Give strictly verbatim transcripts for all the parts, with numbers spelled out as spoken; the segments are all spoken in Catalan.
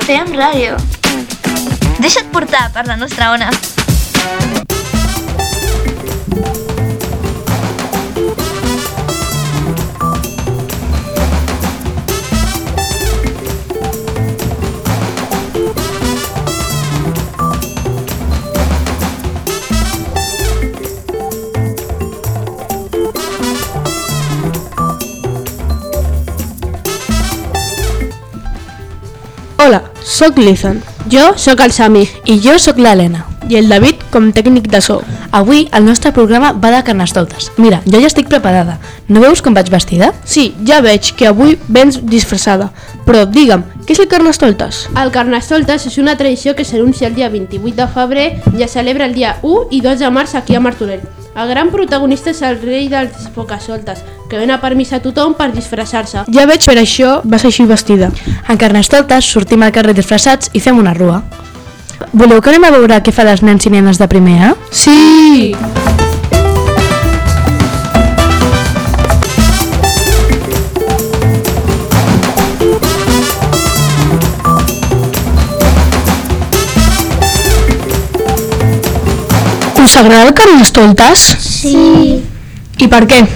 Fem ràdio. Deixa't portar per la nostra ona. Hola, sóc l'Ethan. Jo sóc el Sami. I jo sóc l'Helena. I el David com tècnic de so. Avui el nostre programa va de carnestoltes. Mira, jo ja estic preparada. No veus com vaig vestida? Sí, ja veig que avui vens disfressada. Però digue'm, què és el carnestoltes? El Carnestoltes és una tradició que s'anuncia el dia vint-i-vuit de febrer i es celebra el dia u i dos de març aquí a Martorell. El gran protagonista és el rei dels pocasoltes, que dona permís a tothom per disfressar-se. Ja veig per això vas així vestida. En carnestoltes sortim al carrer disfressats i fem una rua. Voleu que anem a veure què fan els nens i nenes de primer A? Sí! Us agrada el carnestoltes? Sí. I per què?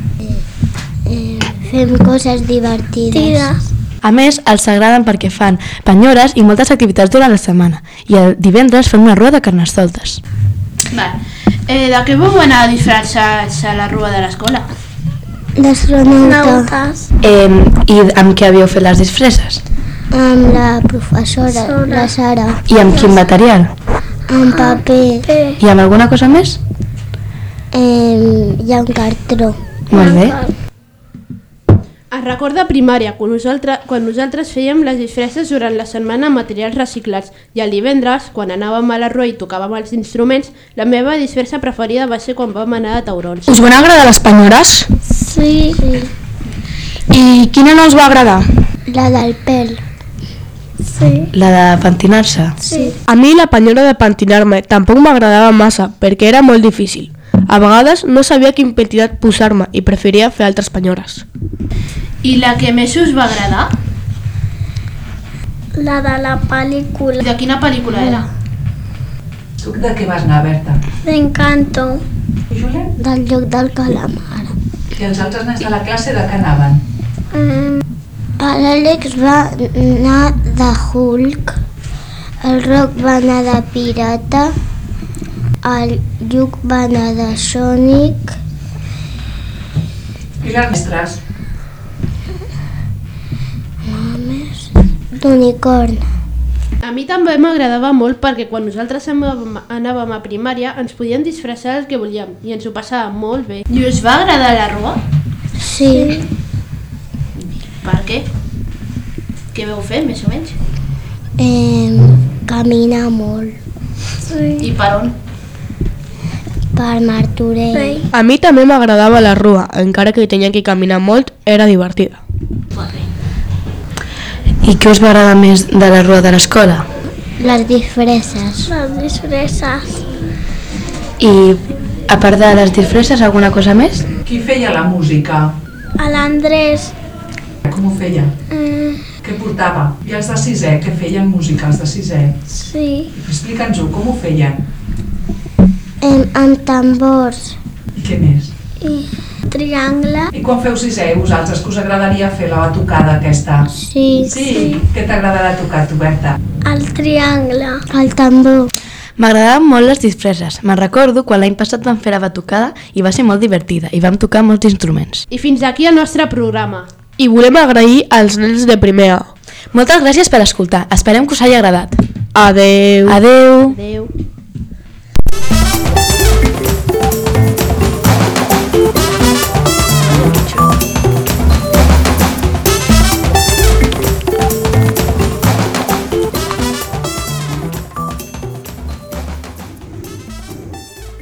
Fem coses divertides. A més, els agraden perquè fan penyores i moltes activitats durant la setmana. I el divendres fan una rua de carnestoltes. Vale. Eh, de què vau anar a disfressar-se a la rua de l'escola? D'astronautes. Eh, I amb què havíeu fet les disfresses? Amb la professora, la Sara. I amb quin material? Amb paper. I amb alguna cosa més? Eh, hi ha un cartró. Molt bé. Es recorda primària, quan nosaltres, quan nosaltres fèiem les disfresses durant la setmana amb materials reciclats i el divendres, quan anàvem a la rua i tocàvem els instruments, la meva disfressa preferida va ser quan vam anar a taurons. Us van agradar les penyores? Sí. sí. I quina no us va agradar? La del pèl. Sí. La de pentinar-se? Sí. A mi la penyora de pentinar-me tampoc m'agradava massa perquè era molt difícil. A vegades no sabia quin pentinat posar-me i preferia fer altres penyores. I la que més us va agradar? La de la pel·lícula. De quina pel·lícula era? Tu de què vas anar, Berta? D'Encanto. I Julen? Del lloc del calamar. I els altres nens de la classe de què anaven? Mm, L'Àlex va anar de Hulk, el Roc va anar de pirata, el Lluc va anar de Sonic. I les mestres? D'unicorn. A mi també m'agradava molt perquè quan nosaltres anàvem a primària ens podíem disfressar el que volíem i ens ho passàvem molt bé. I us va agradar la rua? Sí. Per què? Què vau fer, més o menys? Eh, caminar molt. Sí. I per on? Per Martorell. A mi també m'agradava la rua, encara que tenia que caminar molt, era divertida. I què us va agradar més de la rua de l'escola? Les disfresses. Les disfresses. I a part de les disfresses, alguna cosa més? Qui feia la música? A l'Andrés. Com ho feia? Mm, Què portava? I els de sisè, què feien música, els de sisè? sí. Explica'ns-ho, com ho feien? Eh, amb tambors. I què més? I triangle. I quan feu sisè, vosaltres, que us agradaria fer la batucada aquesta? Sí. Sí? Què t'agradarà tocar, tu, Berta? El triangle. El tambor. M'agradaven molt les disfresses. Me'n recordo quan l'any passat vam fer la batucada i va ser molt divertida i vam tocar molts instruments. I fins aquí el nostre programa. I volem agrair als nens de primer A. Moltes gràcies per escoltar. Esperem que us hagi agradat. Adeu. Adeu. Adeu.